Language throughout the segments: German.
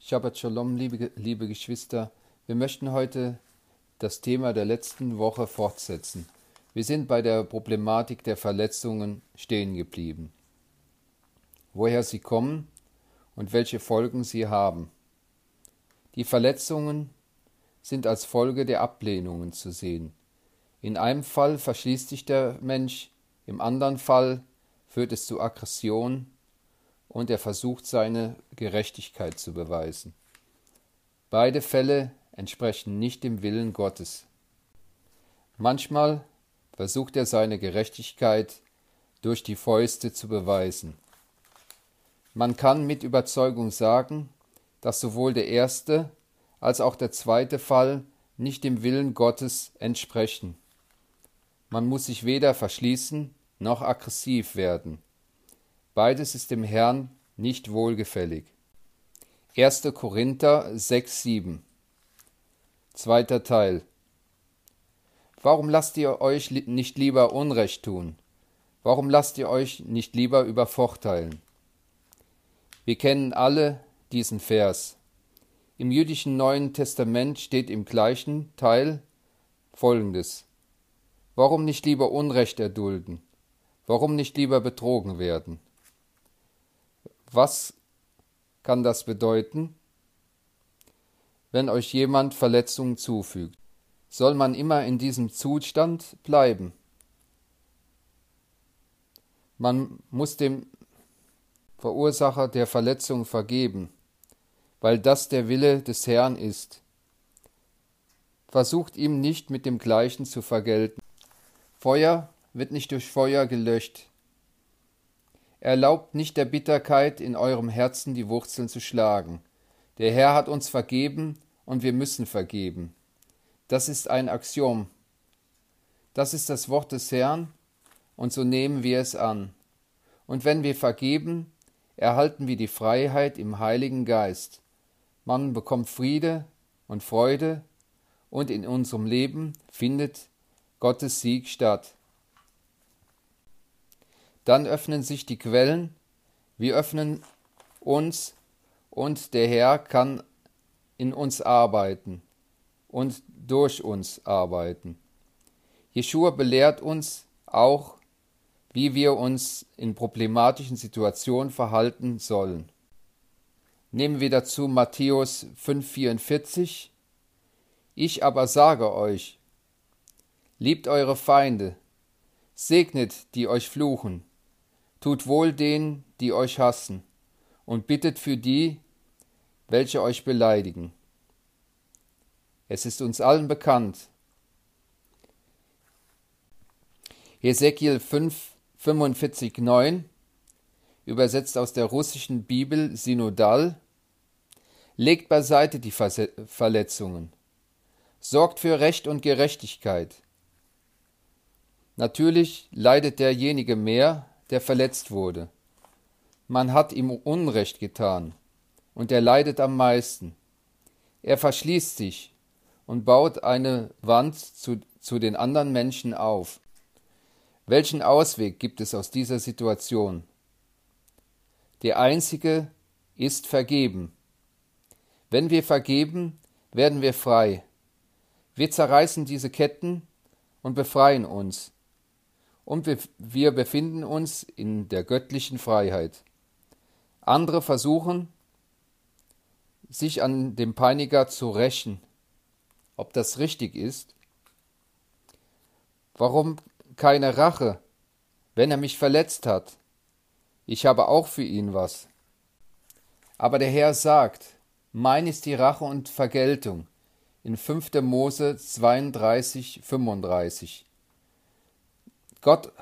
Shabbat Shalom, liebe Geschwister. Wir möchten heute das Thema der letzten Woche fortsetzen. Wir sind bei der Problematik der Verletzungen stehen geblieben. Woher sie kommen und welche Folgen sie haben. Die Verletzungen sind als Folge der Ablehnungen zu sehen. In einem Fall verschließt sich der Mensch, im anderen Fall führt es zu Aggression und er versucht, seine Gerechtigkeit zu beweisen. Beide Fälle entsprechen nicht dem Willen Gottes. Manchmal versucht er, seine Gerechtigkeit durch die Fäuste zu beweisen. Man kann mit Überzeugung sagen, dass sowohl der erste als auch der zweite Fall nicht dem Willen Gottes entsprechen. Man muss sich weder verschließen noch aggressiv werden. Beides ist dem Herrn nicht wohlgefällig. 1. Korinther 6,7 Zweiter Teil. Warum lasst ihr euch nicht lieber Unrecht tun? Warum lasst ihr euch nicht lieber übervorteilen? Wir kennen alle diesen Vers. Im jüdischen Neuen Testament steht im gleichen Teil Folgendes. Warum nicht lieber Unrecht erdulden? Warum nicht lieber betrogen werden? Was kann das bedeuten? Wenn euch jemand Verletzungen zufügt, soll man immer in diesem Zustand bleiben. Man muss dem Verursacher der Verletzung vergeben, weil das der Wille des Herrn ist. Versucht ihm nicht mit dem Gleichen zu vergelten. Feuer wird nicht durch Feuer gelöscht. Erlaubt nicht der Bitterkeit in eurem Herzen die Wurzeln zu schlagen. Der Herr hat uns vergeben und wir müssen vergeben. Das ist ein Axiom. Das ist das Wort des Herrn und so nehmen wir es an. Und wenn wir vergeben, erhalten wir die Freiheit im Heiligen Geist. Man bekommt Friede und Freude und in unserem Leben findet Gottes Sieg statt. Dann öffnen sich die Quellen, wir öffnen uns und der Herr kann in uns arbeiten und durch uns arbeiten. Jeschua belehrt uns auch, wie wir uns in problematischen Situationen verhalten sollen. Nehmen wir dazu Matthäus 5,44. Ich aber sage euch, liebt eure Feinde, segnet, die euch fluchen, tut wohl denen, die euch hassen, und bittet für die, welche euch beleidigen. Es ist uns allen bekannt. Hesekiel 5,45,9, übersetzt aus der russischen Bibel Synodal, legt beiseite die Verletzungen, sorgt für Recht und Gerechtigkeit. Natürlich leidet derjenige mehr, der verletzt wurde. Man hat ihm Unrecht getan und er leidet am meisten. Er verschließt sich und baut eine Wand zu den anderen Menschen auf. Welchen Ausweg gibt es aus dieser Situation? Der einzige ist vergeben. Wenn wir vergeben, werden wir frei. Wir zerreißen diese Ketten und befreien uns. Und wir befinden uns in der göttlichen Freiheit. Andere versuchen, sich an dem Peiniger zu rächen. Ob das richtig ist? Warum keine Rache, wenn er mich verletzt hat? Ich habe auch für ihn was. Aber der Herr sagt, mein ist die Rache und Vergeltung. In 5. Mose 32,35. Gott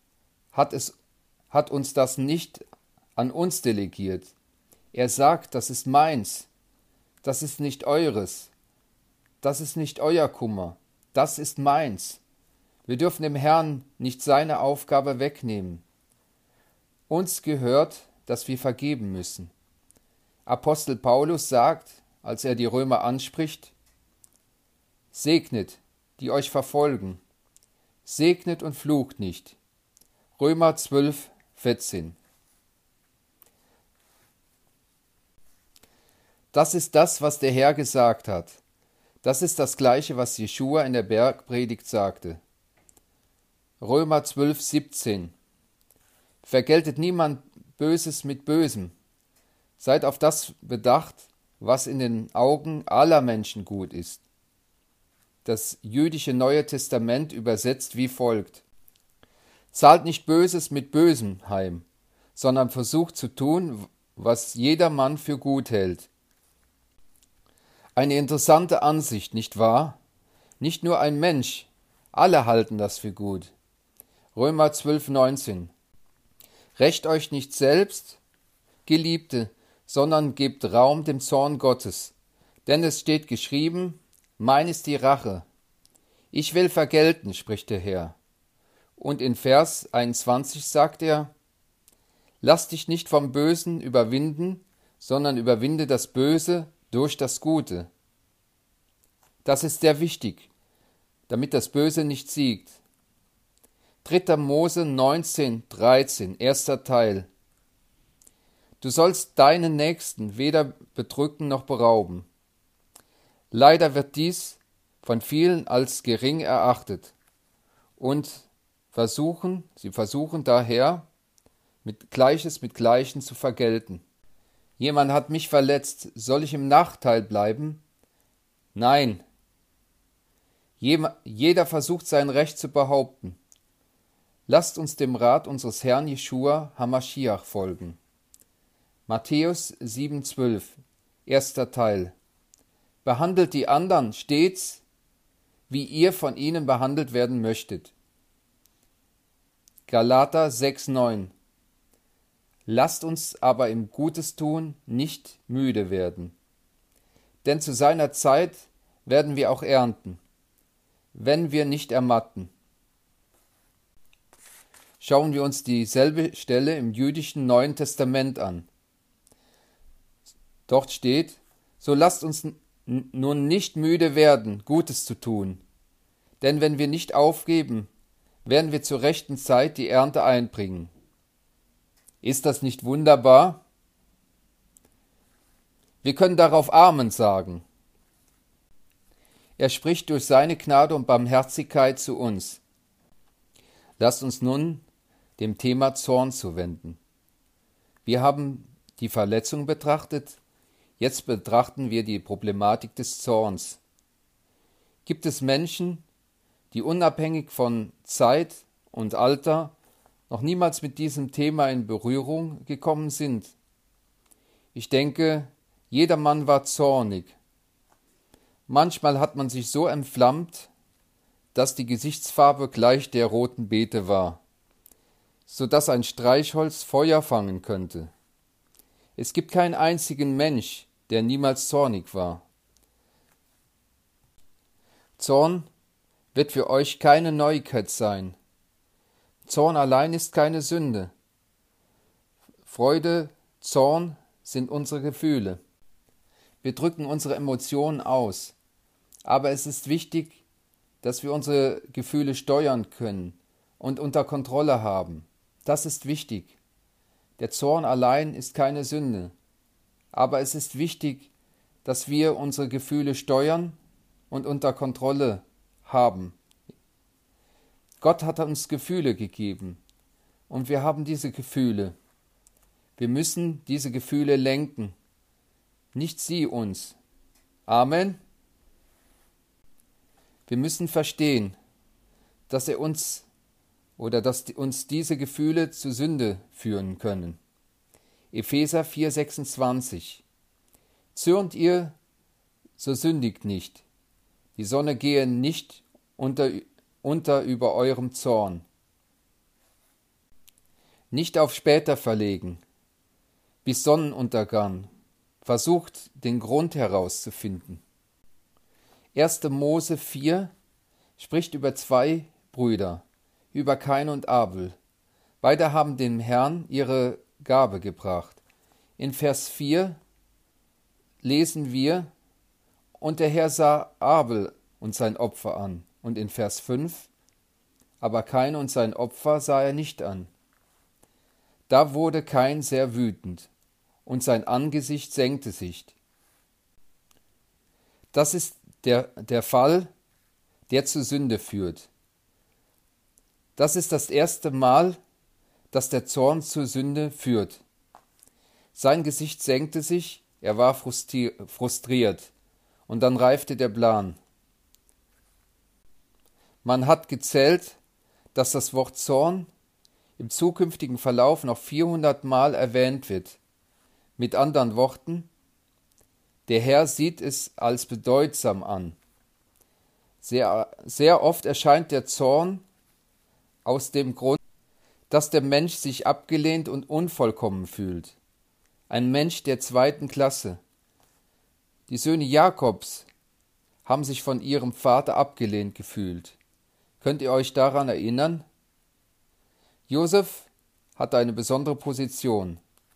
hat uns das nicht an uns delegiert. Er sagt, das ist meins, das ist nicht eures, das ist nicht euer Kummer, das ist meins. Wir dürfen dem Herrn nicht seine Aufgabe wegnehmen. Uns gehört, dass wir vergeben müssen. Apostel Paulus sagt, als er die Römer anspricht, segnet, die euch verfolgen, segnet und flucht nicht. Römer 12,14. Das ist das, was der Herr gesagt hat. Das ist das Gleiche, was Jeschua in der Bergpredigt sagte. Römer 12, 17. Vergeltet niemand Böses mit Bösem. Seid auf das bedacht, was in den Augen aller Menschen gut ist. Das jüdische Neue Testament übersetzt wie folgt: Zahlt nicht Böses mit Bösem heim, sondern versucht zu tun, was jedermann für gut hält. Eine interessante Ansicht, nicht wahr? Nicht nur ein Mensch, alle halten das für gut. Römer 12, 19. Rächt euch nicht selbst, Geliebte, sondern gebt Raum dem Zorn Gottes. Denn es steht geschrieben, mein ist die Rache. Ich will vergelten, spricht der Herr. Und in Vers 21 sagt er, lass dich nicht vom Bösen überwinden, sondern überwinde das Böse durch das Gute. Das ist sehr wichtig, damit das Böse nicht siegt. 3. Mose 19, 13, erster Teil. Du sollst deinen Nächsten weder bedrücken noch berauben. Leider wird dies von vielen als gering erachtet und sie versuchen daher, Gleiches mit Gleichem zu vergelten. Jemand hat mich verletzt, soll ich im Nachteil bleiben? Nein. Jeder versucht sein Recht zu behaupten. Lasst uns dem Rat unseres Herrn Jeschua HaMaschiach folgen. Matthäus 7,12, erster Teil. Behandelt die anderen stets, wie ihr von ihnen behandelt werden möchtet. Galater 6,9. Lasst uns aber im Gutes tun nicht müde werden. Denn zu seiner Zeit werden wir auch ernten, wenn wir nicht ermatten. Schauen wir uns dieselbe Stelle im jüdischen Neuen Testament an. Dort steht, so lasst uns nun nicht müde werden, Gutes zu tun. Denn wenn wir nicht aufgeben, werden wir zur rechten Zeit die Ernte einbringen. Ist das nicht wunderbar? Wir können darauf Amen sagen. Er spricht durch seine Gnade und Barmherzigkeit zu uns. Lasst uns nun dem Thema Zorn zuwenden. Wir haben die Verletzung betrachtet, jetzt betrachten wir die Problematik des Zorns. Gibt es Menschen, die unabhängig von Zeit und Alter noch niemals mit diesem Thema in Berührung gekommen sind? Ich denke, jedermann war zornig. Manchmal hat man sich so entflammt, dass die Gesichtsfarbe gleich der roten Beete war, so dass ein Streichholz Feuer fangen könnte. Es gibt keinen einzigen Mensch, der niemals zornig war. Zorn wird für euch keine Neuigkeit sein. Zorn allein ist keine Sünde. Freude, Zorn sind unsere Gefühle. Wir drücken unsere Emotionen aus. Aber es ist wichtig, dass wir unsere Gefühle steuern können und unter Kontrolle haben. Das ist wichtig. Der Zorn allein ist keine Sünde. Aber es ist wichtig, dass wir unsere Gefühle steuern und unter Kontrolle haben. Gott hat uns Gefühle gegeben und wir haben diese Gefühle. Wir müssen diese Gefühle lenken, nicht sie uns. Amen. Wir müssen verstehen, dass uns diese Gefühle zu Sünde führen können. Epheser 4,26. Zürnt ihr, so sündigt nicht. Die Sonne gehe nicht unter über eurem Zorn. Nicht auf später verlegen, bis Sonnenuntergang. Versucht, den Grund herauszufinden. 1. Mose 4 spricht über zwei Brüder, über Kain und Abel. Beide haben dem Herrn ihre Gabe gebracht. In Vers 4 lesen wir, und der Herr sah Abel und sein Opfer an. Und in Vers 5, aber Kain und sein Opfer sah er nicht an. Da wurde Kain sehr wütend, und sein Angesicht senkte sich. Das ist der Fall, der zur Sünde führt. Das ist das erste Mal, dass der Zorn zur Sünde führt. Sein Gesicht senkte sich, er war frustriert, und dann reifte der Plan. Man hat gezählt, dass das Wort Zorn im zukünftigen Verlauf noch 400 Mal erwähnt wird. Mit anderen Worten, der Herr sieht es als bedeutsam an. Sehr oft erscheint der Zorn aus dem Grund, dass der Mensch sich abgelehnt und unvollkommen fühlt. Ein Mensch der zweiten Klasse. Die Söhne Jakobs haben sich von ihrem Vater abgelehnt gefühlt. Könnt ihr euch daran erinnern? Josef hat eine besondere Position.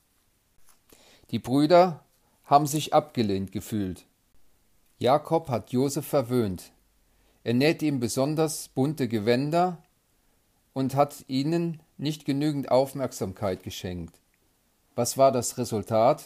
Die Brüder haben sich abgelehnt gefühlt. Jakob hat Josef verwöhnt. Er nähte ihm besonders bunte Gewänder und hat ihnen nicht genügend Aufmerksamkeit geschenkt. Was war das Resultat?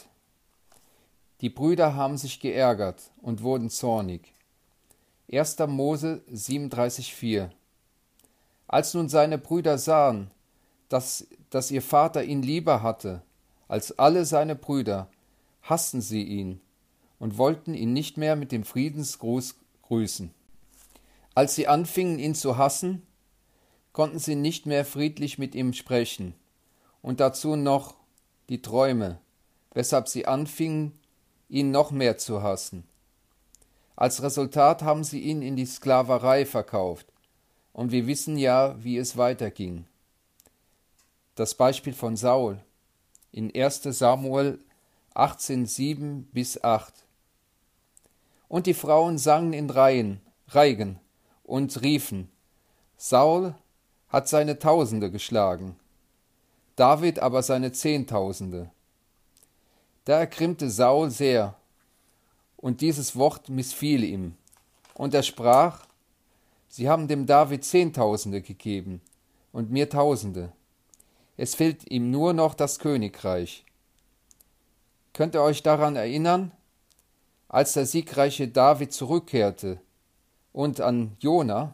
Die Brüder haben sich geärgert und wurden zornig. 1. Mose 37,4. Als nun seine Brüder sahen, dass ihr Vater ihn lieber hatte als alle seine Brüder, hassten sie ihn und wollten ihn nicht mehr mit dem Friedensgruß grüßen. Als sie anfingen, ihn zu hassen, konnten sie nicht mehr friedlich mit ihm sprechen, und dazu noch die Träume, weshalb sie anfingen, ihn noch mehr zu hassen. Als Resultat haben sie ihn in die Sklaverei verkauft, und wir wissen ja, wie es weiterging. Das Beispiel von Saul in 1. Samuel 18,7-8. Und die Frauen sangen in Reigen und riefen: Saul hat seine Tausende geschlagen, David aber seine Zehntausende. Da ergrimmte Saul sehr, und dieses Wort missfiel ihm. Und er sprach: Sie haben dem David Zehntausende gegeben und mir Tausende. Es fehlt ihm nur noch das Königreich. Könnt ihr euch daran erinnern, als der siegreiche David zurückkehrte und an Jona?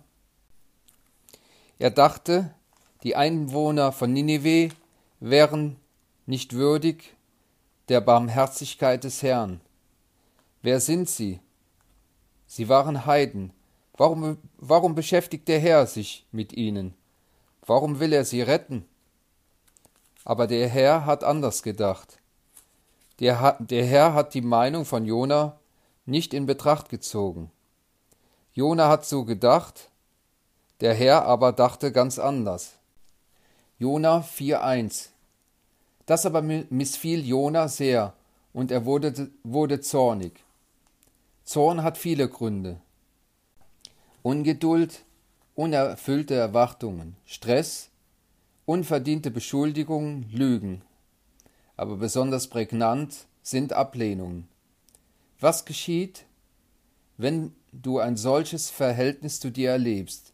Er dachte, die Einwohner von Ninive wären nicht würdig der Barmherzigkeit des Herrn. Wer sind sie? Sie waren Heiden. Warum beschäftigt der Herr sich mit ihnen? Warum will er sie retten? Aber der Herr hat anders gedacht. Der Herr hat die Meinung von Jona nicht in Betracht gezogen. Jona hat so gedacht, der Herr aber dachte ganz anders. Jona 4,1. Das aber missfiel Jona sehr, und er wurde zornig. Zorn hat viele Gründe. Ungeduld, unerfüllte Erwartungen, Stress, unverdiente Beschuldigungen, Lügen. Aber besonders prägnant sind Ablehnungen. Was geschieht, wenn du ein solches Verhältnis zu dir erlebst?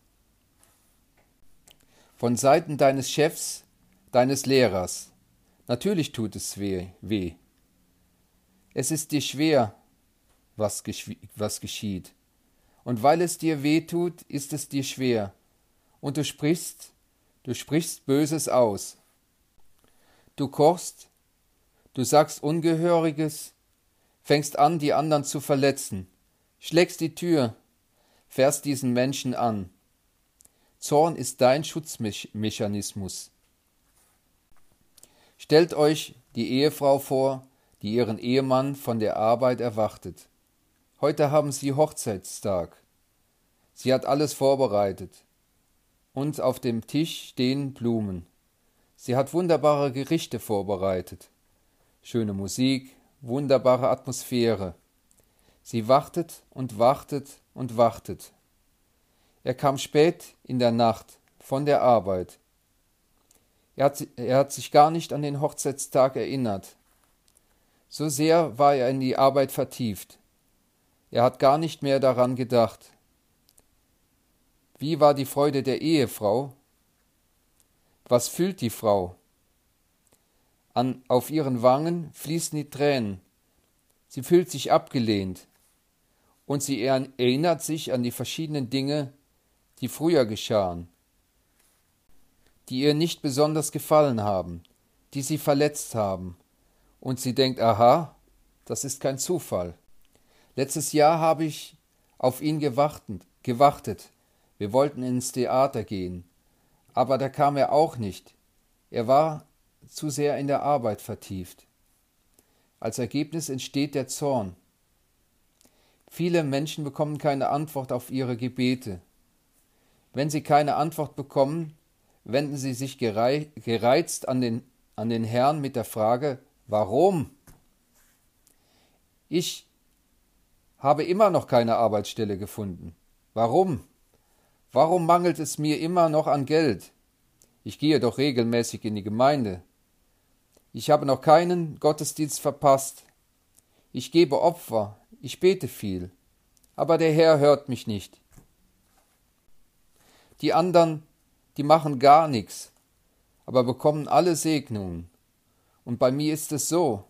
Von Seiten deines Chefs, deines Lehrers. Natürlich tut es weh. Es ist dir schwer, was geschieht. Und weil es dir weh tut, ist es dir schwer. Und du sprichst Böses aus. Du kochst, du sagst Ungehöriges, fängst an, die anderen zu verletzen, schlägst die Tür, fährst diesen Menschen an. Zorn ist dein Schutzmechanismus. Stellt euch die Ehefrau vor, die ihren Ehemann von der Arbeit erwartet. Heute haben sie Hochzeitstag. Sie hat alles vorbereitet. Und auf dem Tisch stehen Blumen. Sie hat wunderbare Gerichte vorbereitet. Schöne Musik, wunderbare Atmosphäre. Sie wartet und wartet und wartet. Er kam spät in der Nacht von der Arbeit. Er hat sich gar nicht an den Hochzeitstag erinnert. So sehr war er in die Arbeit vertieft. Er hat gar nicht mehr daran gedacht. Wie war die Freude der Ehefrau? Was fühlt die Frau? Auf ihren Wangen fließen die Tränen. Sie fühlt sich abgelehnt. und sie erinnert sich an die verschiedenen Dinge, die früher geschahen, die ihr nicht besonders gefallen haben, die sie verletzt haben. Und sie denkt, aha, das ist kein Zufall. Letztes Jahr habe ich auf ihn gewartet. Wir wollten ins Theater gehen, aber da kam er auch nicht. Er war zu sehr in der Arbeit vertieft. Als Ergebnis entsteht der Zorn. Viele Menschen bekommen keine Antwort auf ihre Gebete. Wenn sie keine Antwort bekommen, wenden sie sich gereizt an den Herrn mit der Frage, warum? Ich habe immer noch keine Arbeitsstelle gefunden. Warum? Warum mangelt es mir immer noch an Geld? Ich gehe doch regelmäßig in die Gemeinde. Ich habe noch keinen Gottesdienst verpasst. Ich gebe Opfer, ich bete viel, aber der Herr hört mich nicht. Die anderen, die machen gar nichts, aber bekommen alle Segnungen. Und bei mir ist es so.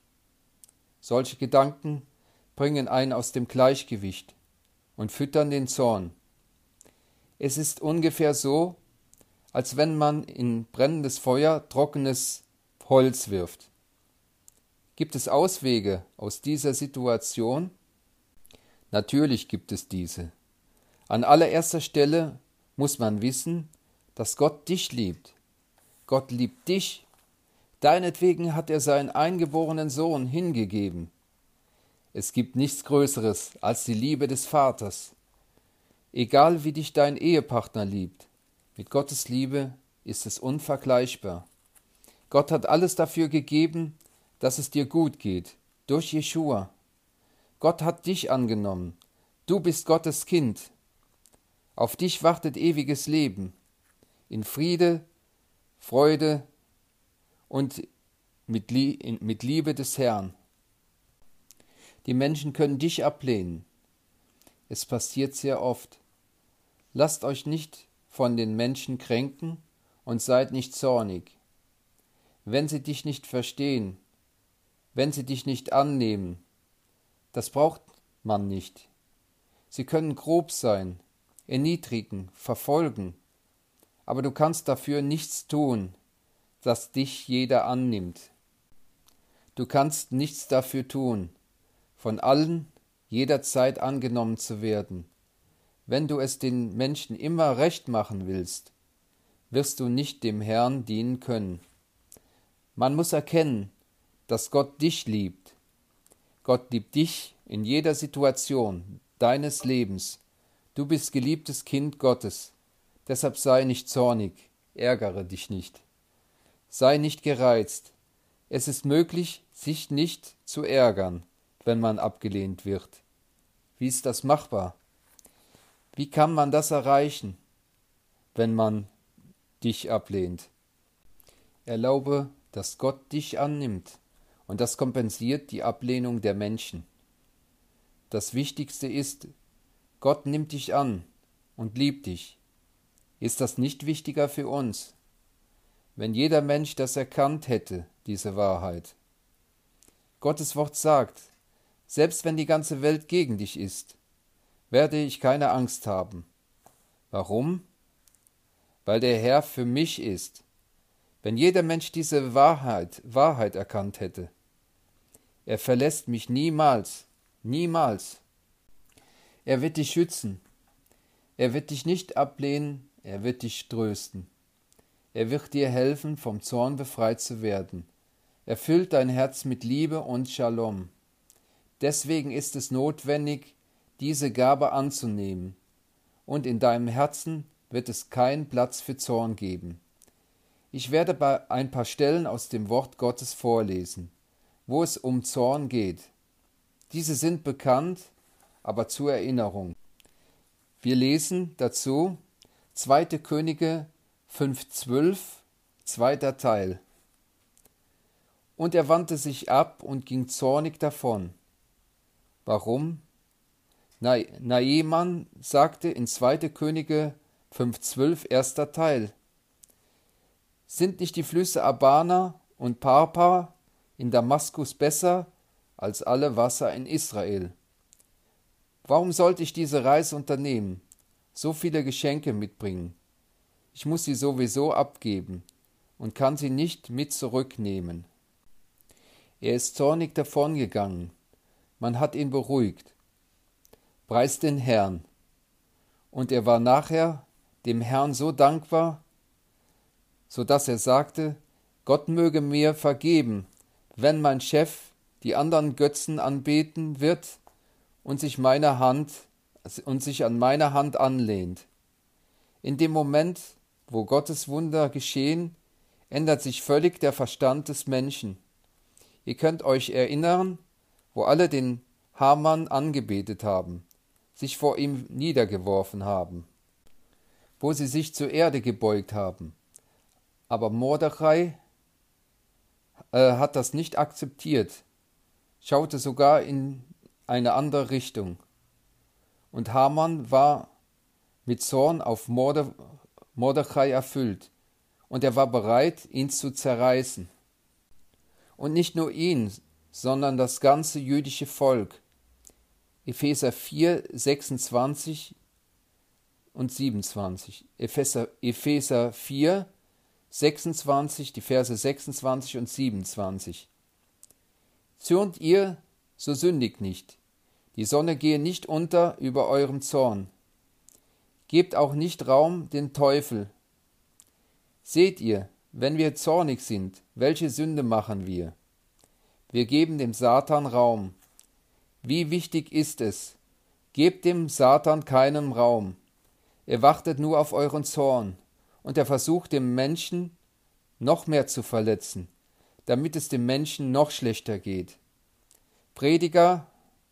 Solche Gedanken bringen einen aus dem Gleichgewicht und füttern den Zorn. Es ist ungefähr so, als wenn man in brennendes Feuer trockenes Holz wirft. Gibt es Auswege aus dieser Situation? Natürlich gibt es diese. An allererster Stelle muss man wissen, dass Gott dich liebt. Gott liebt dich. Deinetwegen hat er seinen eingeborenen Sohn hingegeben. Es gibt nichts Größeres als die Liebe des Vaters. Egal wie dich dein Ehepartner liebt, mit Gottes Liebe ist es unvergleichbar. Gott hat alles dafür gegeben, dass es dir gut geht, durch Jeschua. Gott hat dich angenommen. Du bist Gottes Kind. Auf dich wartet ewiges Leben, in Friede, Freude und mit Liebe des Herrn. Die Menschen können dich ablehnen. Es passiert sehr oft. Lasst euch nicht von den Menschen kränken und seid nicht zornig. Wenn sie dich nicht verstehen, wenn sie dich nicht annehmen, das braucht man nicht. Sie können grob sein, erniedrigen, verfolgen, aber du kannst dafür nichts tun, dass dich jeder annimmt. Du kannst nichts dafür tun, von allen jederzeit angenommen zu werden. Wenn du es den Menschen immer recht machen willst, wirst du nicht dem Herrn dienen können. Man muss erkennen, dass Gott dich liebt. Gott liebt dich in jeder Situation deines Lebens. Du bist geliebtes Kind Gottes. Deshalb sei nicht zornig, ärgere dich nicht. Sei nicht gereizt. Es ist möglich, sich nicht zu ärgern, wenn man abgelehnt wird. Wie ist das machbar? Wie kann man das erreichen, wenn man dich ablehnt? Erlaube, dass Gott dich annimmt, und das kompensiert die Ablehnung der Menschen. Das Wichtigste ist, Gott nimmt dich an und liebt dich. Ist das nicht wichtiger für uns? Wenn jeder Mensch das erkannt hätte, diese Wahrheit. Gottes Wort sagt, selbst wenn die ganze Welt gegen dich ist, werde ich keine Angst haben. Warum? Weil der Herr für mich ist. Wenn jeder Mensch diese Wahrheit erkannt hätte, er verlässt mich niemals, niemals. Er wird dich schützen. Er wird dich nicht ablehnen, er wird dich trösten. Er wird dir helfen, vom Zorn befreit zu werden. Er füllt dein Herz mit Liebe und Shalom. Deswegen ist es notwendig, diese Gabe anzunehmen, und in deinem Herzen wird es keinen Platz für Zorn geben. Ich werde ein paar Stellen aus dem Wort Gottes vorlesen, wo es um Zorn geht. Diese sind bekannt, aber zur Erinnerung. Wir lesen dazu 2. Könige 5,12, 2. Teil. Und er wandte sich ab und ging zornig davon. Warum? Naeman sagte in 2. Könige 5,12, 1. Teil. Sind nicht die Flüsse Abana und Parpa in Damaskus besser als alle Wasser in Israel? Warum sollte ich diese Reise unternehmen? So viele Geschenke mitbringen. Ich muss sie sowieso abgeben und kann sie nicht mit zurücknehmen. Er ist zornig davongegangen. Man hat ihn beruhigt. Preist den Herrn. Und er war nachher dem Herrn so dankbar, so dass er sagte, Gott möge mir vergeben, wenn mein Chef die anderen Götzen anbeten wird und sich an meiner Hand anlehnt. In dem Moment, wo Gottes Wunder geschehen, ändert sich völlig der Verstand des Menschen. Ihr könnt euch erinnern, wo alle den Haman angebetet haben, sich vor ihm niedergeworfen haben, wo sie sich zur Erde gebeugt haben. Aber Mordechai hat das nicht akzeptiert, schaute sogar in eine andere Richtung. Und Haman war mit Zorn auf Mordechai erfüllt, und er war bereit, ihn zu zerreißen. Und nicht nur ihn, sondern das ganze jüdische Volk. Epheser 4, 26 und 27. Epheser 4, 26, die Verse 26 und 27. Zürnt ihr, so sündigt nicht. Die Sonne gehe nicht unter über eurem Zorn. Gebt auch nicht Raum dem Teufel. Seht ihr, wenn wir zornig sind, welche Sünde machen wir? Wir geben dem Satan Raum. Wie wichtig ist es? Gebt dem Satan keinen Raum. Er wartet nur auf euren Zorn, und er versucht dem Menschen noch mehr zu verletzen, damit es dem Menschen noch schlechter geht. Prediger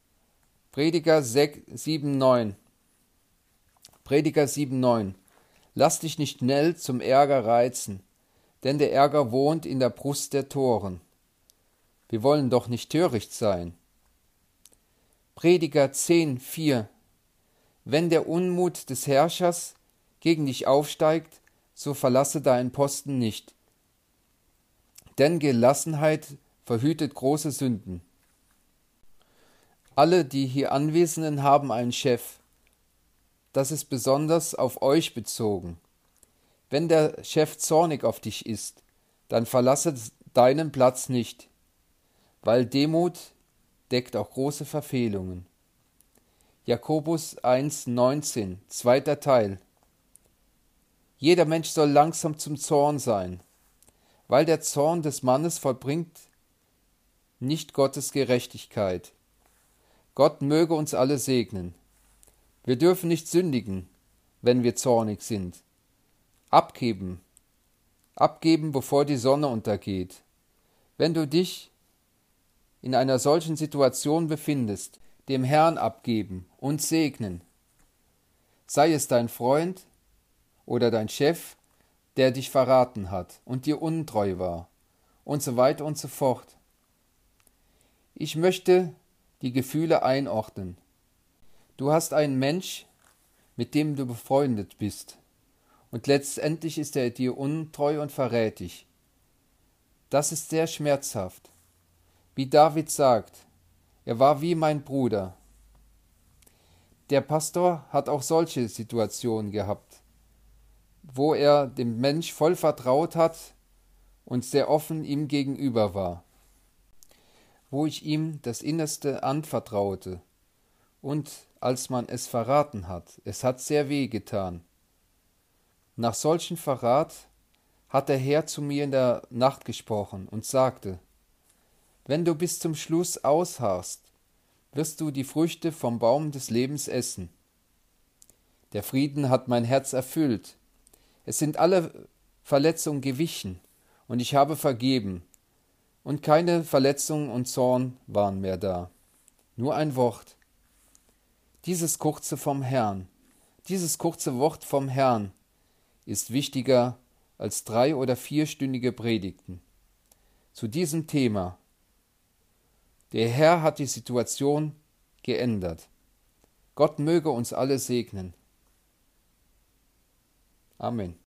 7,9. Prediger 7,9. Lass dich nicht schnell zum Ärger reizen, denn der Ärger wohnt in der Brust der Toren. Wir wollen doch nicht töricht sein. Prediger 10,4. Wenn der Unmut des Herrschers gegen dich aufsteigt, so verlasse deinen Posten nicht. Denn Gelassenheit verhütet große Sünden. Alle, die hier Anwesenden, haben einen Chef. Das ist besonders auf euch bezogen. Wenn der Chef zornig auf dich ist, dann verlasse deinen Platz nicht, weil Demut deckt auch große Verfehlungen. Jakobus 1,19, zweiter Teil. Jeder Mensch soll langsam zum Zorn sein, weil der Zorn des Mannes vollbringt nicht Gottes Gerechtigkeit. Gott möge uns alle segnen. Wir dürfen nicht sündigen, wenn wir zornig sind. Abgeben, bevor die Sonne untergeht. Wenn du dich in einer solchen Situation befindest, dem Herrn abgeben und segnen. Sei es dein Freund oder dein Chef, der dich verraten hat und dir untreu war, und so weiter und so fort. Ich möchte die Gefühle einordnen. Du hast einen Mensch, mit dem du befreundet bist, und letztendlich ist er dir untreu und verrät dich. Das ist sehr schmerzhaft. Wie David sagt, er war wie mein Bruder. Der Pastor hat auch solche Situationen gehabt, wo er dem Mensch voll vertraut hat und sehr offen ihm gegenüber war, wo ich ihm das Innerste anvertraute, und als man es verraten hat, es hat sehr weh getan. Nach solchem Verrat hat der Herr zu mir in der Nacht gesprochen und sagte, wenn du bis zum Schluss ausharrst, wirst du die Früchte vom Baum des Lebens essen. Der Frieden hat mein Herz erfüllt. Es sind alle Verletzungen gewichen, und ich habe vergeben, und keine Verletzung und Zorn waren mehr da. Nur ein Wort. Dieses kurze Wort vom Herrn ist wichtiger als 3- oder 4-stündige Predigten. Zu diesem Thema. Der Herr hat die Situation geändert. Gott möge uns alle segnen. Amen.